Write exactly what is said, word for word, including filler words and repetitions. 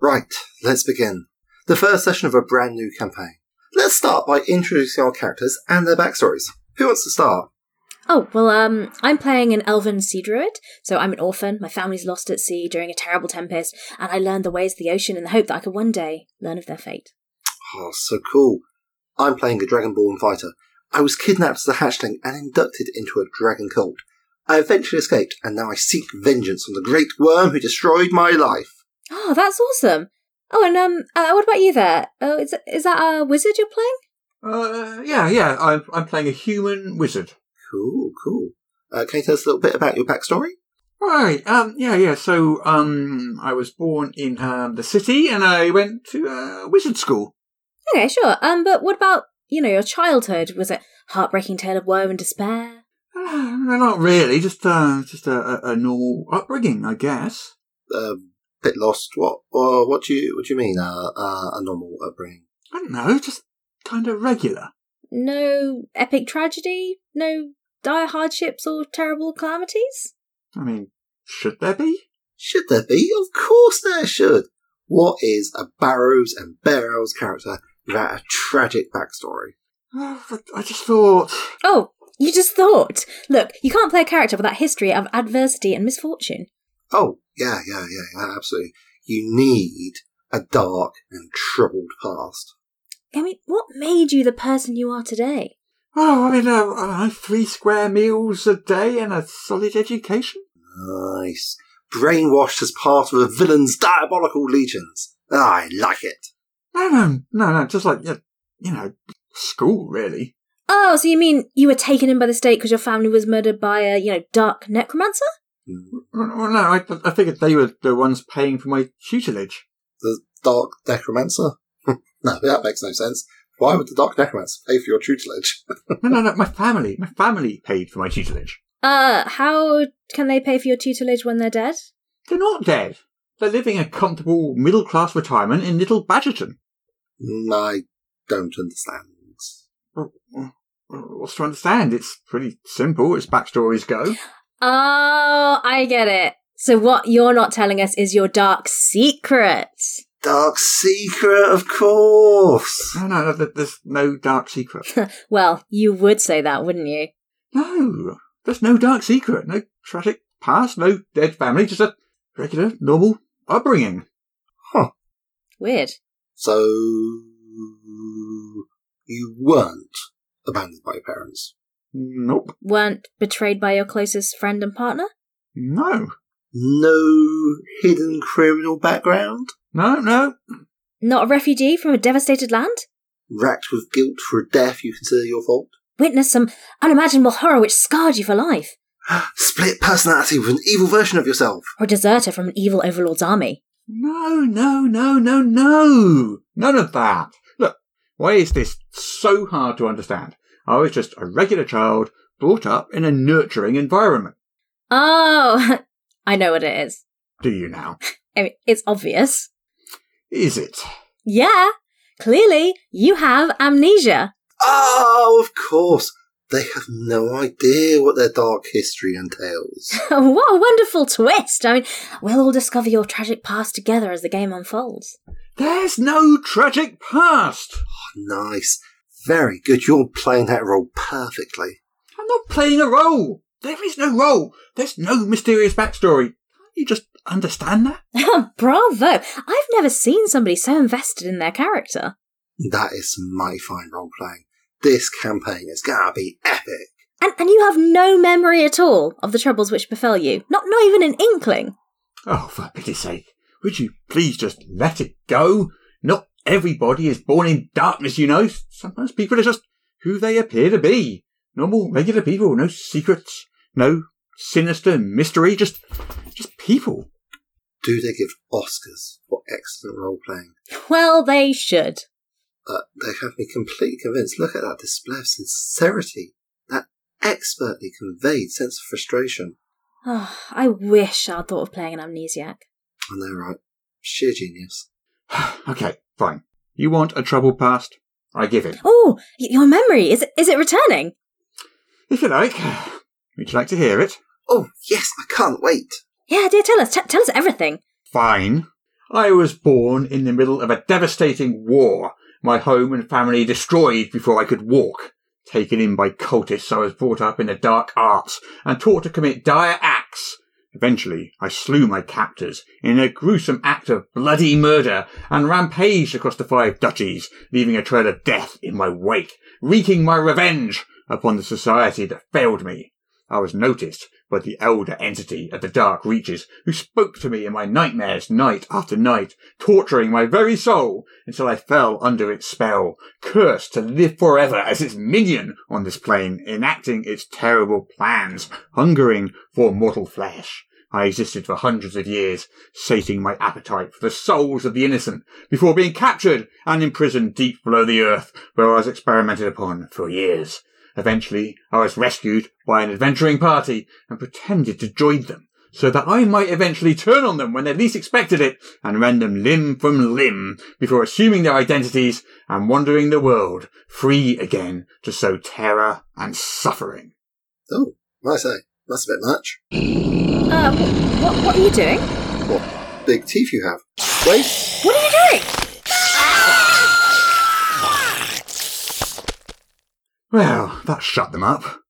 Right, let's begin. The first session of a brand new campaign. Let's start by introducing our characters and their backstories. Who wants to start? Oh, well, um, I'm playing an elven sea druid, so I'm an orphan, my family's lost at sea during a terrible tempest, and I learned the ways of the ocean in the hope that I could one day learn of their fate. Oh, so cool. I'm playing a dragonborn fighter. I was kidnapped as a hatchling and inducted into a dragon cult. I eventually escaped, and now I seek vengeance on the great worm who destroyed my life. Oh, that's awesome. Oh, and um, uh, what about you there? Oh, is, is that a wizard you're playing? Uh, yeah, yeah, I'm, I'm playing a human wizard. Cool, cool. Uh, can you tell us a little bit about your backstory? Right, um, yeah, yeah, so, um, I was born in, um, the city and I went to, uh, wizard school. Okay, sure. Um, but what about, you know, your childhood? Was it heartbreaking tale of woe and despair? Uh, not really, just, uh, just a, a, a normal upbringing, I guess. Uh, bit lost. What, or what do you, what do you mean, uh, uh, a normal upbringing? I don't know, just kind of regular. No epic tragedy? No dire hardships or terrible calamities? I mean, should there be? Should there be? Of course there should. What is a Barrows and Barrows character without a tragic backstory? Oh, but I just thought... Oh, you just thought? Look, you can't play a character with that history of adversity and misfortune. Oh, yeah, yeah, yeah, yeah, absolutely. You need a dark and troubled past. I mean, what made you the person you are today? Oh, I mean, uh, uh, three square meals a day and a solid education? Nice. Brainwashed as part of a villain's diabolical legions. I like it. No, no, no, no, just like, you know, school, really. Oh, so you mean you were taken in by the state because your family was murdered by a, you know, dark necromancer? Well, no, I, I figured they were the ones paying for my tutelage. The Dark Necromancer? No, that makes no sense. Why would the Dark Necromancer pay for your tutelage? no, no, no, my family. My family paid for my tutelage. Uh, how can they pay for your tutelage when they're dead? They're not dead. They're living a comfortable middle-class retirement in Little Badgerton. I don't understand. Well, well, what's to understand? It's pretty simple as backstories go. Oh, I get it. So what you're not telling us is your dark secret. Dark secret, of course. No, no, no, there's no dark secret. Well, you would say that, wouldn't you? No, there's no dark secret. No tragic past, no dead family, just a regular, normal upbringing. Huh. Weird. So, you weren't abandoned by your parents? Nope. Weren't betrayed by your closest friend and partner? No. No hidden criminal background? No, no. Not a refugee from a devastated land? Racked with guilt for a death you consider your fault? Witnessed some unimaginable horror which scarred you for life? Split personality with an evil version of yourself? Or a deserter from an evil overlord's army? No, no, no, no, no. None of that. Look, why is this so hard to understand? I was just a regular child brought up in a nurturing environment. Oh, I know what it is. Do you now? I mean, it's obvious. Is it? Yeah, clearly you have amnesia. Oh, of course. They have no idea what their dark history entails. What a wonderful twist. I mean, we'll all discover your tragic past together as the game unfolds. There's no tragic past. Oh, nice. Very good. You're playing that role perfectly. I'm not playing a role. There is no role. There's no mysterious backstory. Can't you just understand that? Bravo. I've never seen somebody so invested in their character. That is some mighty fine role-playing. This campaign is gonna be epic. And and you have no memory at all of the troubles which befell you? Not, not even an inkling? Oh, for pity's sake. Would you please just let it go? Not everybody is born in darkness, you know. Sometimes people are just who they appear to be. Normal, regular people. No secrets. No sinister mystery. Just, just people. Do they give Oscars for excellent role-playing? Well, they should. Uh, they have me completely convinced. Look at that display of sincerity. That expertly conveyed sense of frustration. Oh, I wish I'd thought of playing an amnesiac. I know, right? Sheer genius. Okay, fine. You want a troubled past? I give it. Oh, y- your memory, is it, is it returning? If you like. Would you like to hear it? Oh, yes, I can't wait. Yeah, dear, tell us. T- tell us everything. Fine. I was born in the middle of a devastating war, my home and family destroyed before I could walk. Taken in by cultists, I was brought up in the dark arts and taught to commit dire acts. Eventually, I slew my captors in a gruesome act of bloody murder and rampaged across the five duchies, leaving a trail of death in my wake, wreaking my revenge upon the society that failed me. I was noticed by the elder entity of the dark reaches, who spoke to me in my nightmares night after night, torturing my very soul until I fell under its spell, cursed to live forever as its minion on this plane, enacting its terrible plans, hungering for mortal flesh. I existed for hundreds of years, sating my appetite for the souls of the innocent, before being captured and imprisoned deep below the earth, where I was experimented upon for years. Eventually, I was rescued by an adventuring party and pretended to join them, so that I might eventually turn on them when they least expected it and rend them limb from limb before assuming their identities and wandering the world, free again to sow terror and suffering. Oh, I say, that's a bit much. Uh, what, what are you doing? What big teeth you have. Wait. What are you doing? Well, that shut them up.